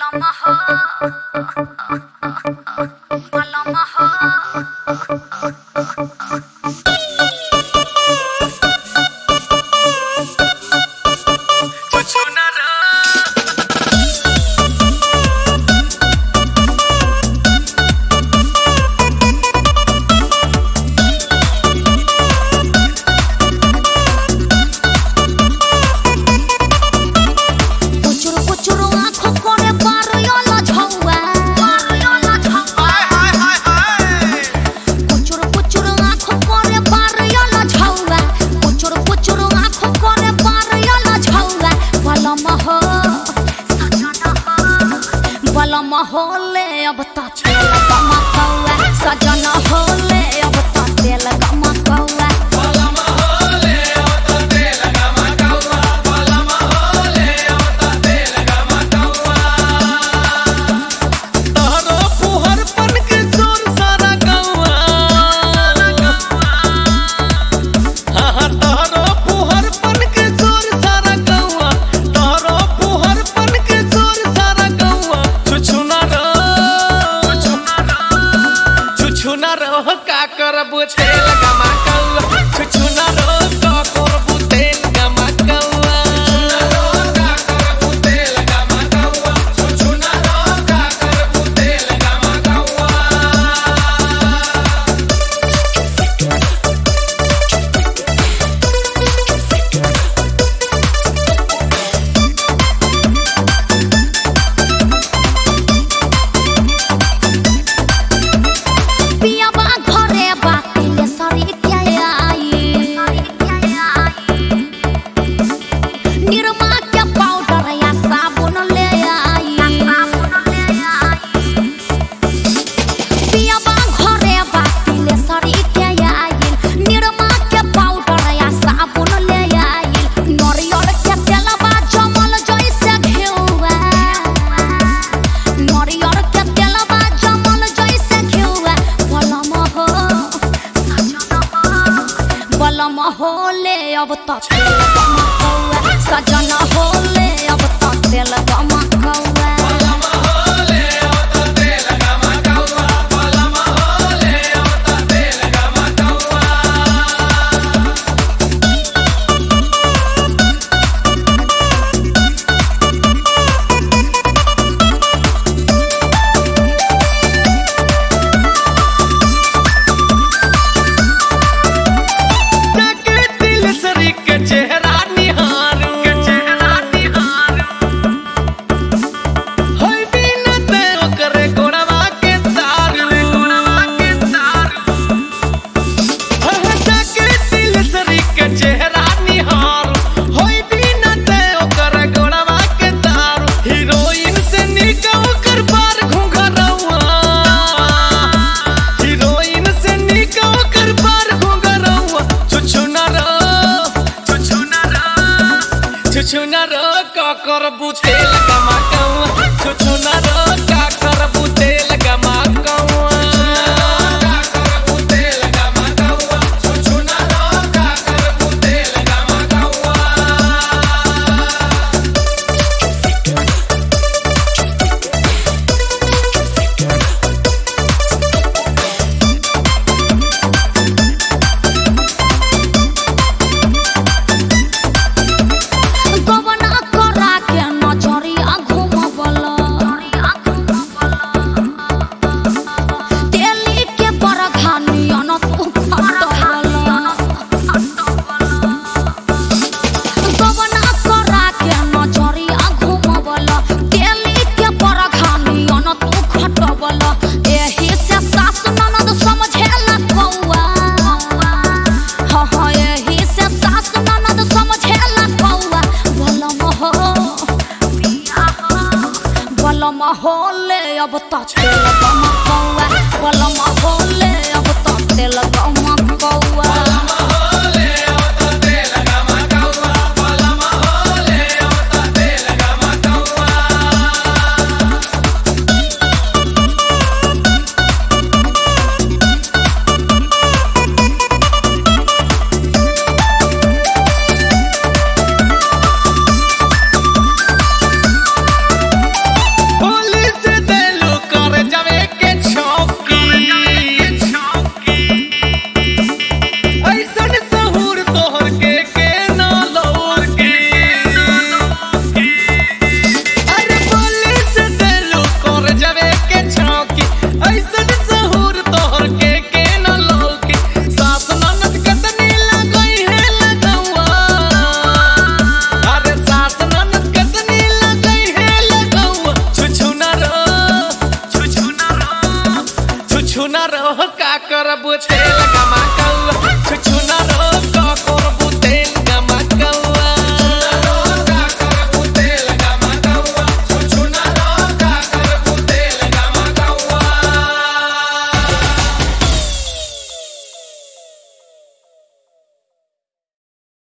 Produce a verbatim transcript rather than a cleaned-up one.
होले अब तो तेल गमकौआ सजन होले अब तो तेल गमकौआ बलम होले अब तो तेल गमकौआ बलम होले अब तो तेल गमकौआ तोहरो फुहरपन के जोर सारा गौआ हां तोहरो फुहरपन के जोर सारा गौआ तोहरो फुहरपन के जोर सारा गौआ छुछुना छुछुना रह का करबू तेल गमकौआ छुछुना रह का करबू तेल गमकौआ छुछुना रह का करबू तेल गमकौआ छुछुना रह का करबू तेल गमकौआ बलम होले अब तो तेल गमकौआ सजन होले अब तो तेल गमकौआ बलम होले अब तो तेल गमकौआ बलम होले अब तो तेल गमकौआ चेहरा निहारू के चेहरा निहारू होई बिना ते ओकरे गोड़वा के तारू गोड़वा के तारू हां जाके दिल सरी के चेहरा निहारू होई बिना ते ओकरे गोड़वा के तारू हीरोइन से निका ओकर बार घुंघरौआ हीरोइन से निका ओकर बार घुंघरौआ छुछुना छुछुना रो का करबू तेल गमकौआ छुछुना रो का करबू तेल गमकौआ का करबू तेल गमकौआ छुछुना रो का करबू तेल गमकौआ बलम होले अब तो तेल गमकौआ बलम होले अब तो तेल गमकौआ।